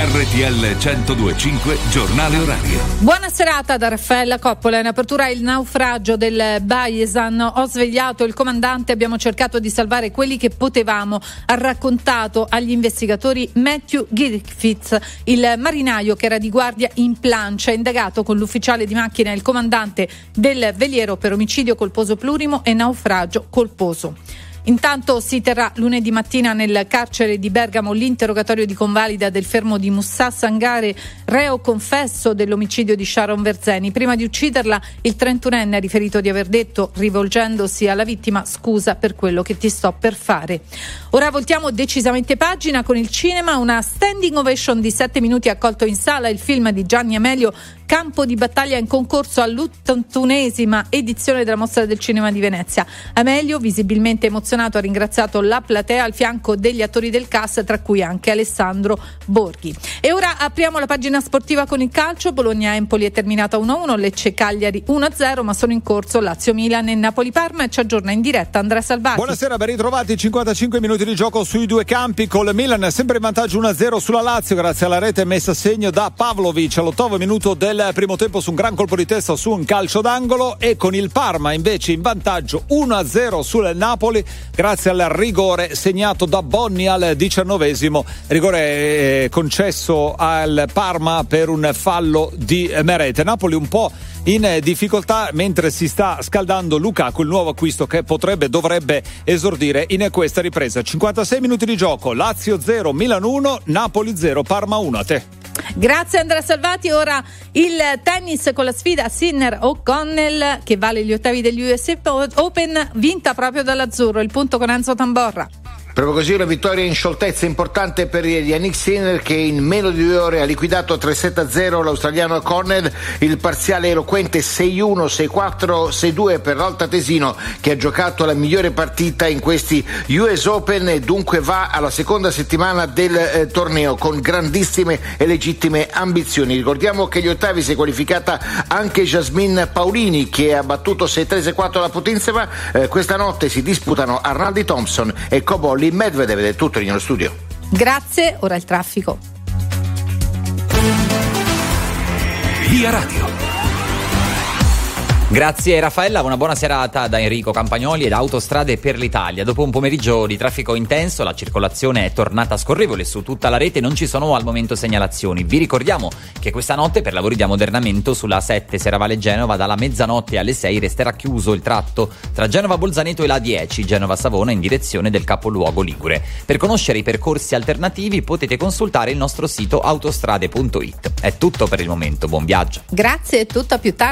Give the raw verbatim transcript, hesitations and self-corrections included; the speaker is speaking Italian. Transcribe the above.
R T L centodue e cinque giornale orario. Buona serata da Raffaella Coppola. In apertura il naufragio del Bayesan. Ho svegliato il comandante, abbiamo cercato di salvare quelli che potevamo, ha raccontato agli investigatori Matthew Griffiths, il marinaio che era di guardia in plancia, indagato con l'ufficiale di macchina e il comandante del veliero per omicidio colposo plurimo e naufragio colposo. Intanto si terrà lunedì mattina nel carcere di Bergamo l'interrogatorio di convalida del fermo di Moussa Sangare, reo confesso dell'omicidio di Sharon Verzeni. Prima di ucciderla, il trentunenne ha riferito di aver detto, rivolgendosi alla vittima, scusa per quello che ti sto per fare. Ora voltiamo decisamente pagina con il cinema. Una standing ovation di sette minuti ha accolto in sala il film di Gianni Amelio, Campo di battaglia, in concorso all'ottantunesima edizione della Mostra del Cinema di Venezia. Amelio, visibilmente emozionato, ha ringraziato la platea al fianco degli attori del cast, tra cui anche Alessandro Borghi. E ora apriamo la pagina sportiva con il calcio. Bologna-Empoli è terminata uno a uno, Lecce-Cagliari uno a zero, ma sono in corso Lazio-Milan e Napoli-Parma, e ci aggiorna in diretta Andrea Salvati. Buonasera, ben ritrovati. cinquantacinque minuti di gioco sui due campi, con il Milan sempre in vantaggio uno a zero sulla Lazio grazie alla rete messa a segno da Pavlovic all'ottavo minuto del primo tempo su un gran colpo di testa su un calcio d'angolo, e con il Parma invece in vantaggio uno a zero sul Napoli grazie al rigore segnato da Bonni al diciannovesimo, rigore eh, concesso al Parma per un fallo di Merete. Napoli un po' in difficoltà mentre si sta scaldando Lukaku, il nuovo acquisto che potrebbe, dovrebbe esordire in questa ripresa. cinquantasei minuti di gioco, Lazio zero, Milan uno, Napoli zero, Parma uno. A te. Grazie Andrea Salvati. Ora il tennis con la sfida Sinner-O'Connell che vale gli ottavi degli U S Open, vinta proprio dall'azzurro. Il punto con Enzo Tamborra. Proprio così, una vittoria in scioltezza importante per Yannick Sinner, che in meno di due ore ha liquidato tre sette a zero l'australiano O'Connell. Il parziale eloquente sei uno, sei quattro, sei due per l'altatesino, che ha giocato la migliore partita in questi U S Open e dunque va alla seconda settimana del eh, torneo con grandissime e legittime ambizioni. Ricordiamo che agli ottavi si è qualificata anche Jasmine Paolini, che ha battuto sei tre sei quattro la Putintseva. Eh, questa notte si disputano Arnaldi Thompson e Cobolli Medvedev. È tutto nello studio. Grazie, ora il traffico. Via Radio. Grazie Raffaella, una buona serata da Enrico Campagnoli ed Autostrade per l'Italia. Dopo un pomeriggio di traffico intenso, la circolazione è tornata scorrevole su tutta la rete, non ci sono al momento segnalazioni. Vi ricordiamo che questa notte per lavori di ammodernamento sulla A sette Serravalle Genova dalla mezzanotte alle sei resterà chiuso il tratto tra Genova Bolzaneto e la A dieci Genova Savona in direzione del capoluogo ligure. Per conoscere i percorsi alternativi potete consultare il nostro sito autostrade punto it. È tutto per il momento, buon viaggio. Grazie, è tutto, a più tardi.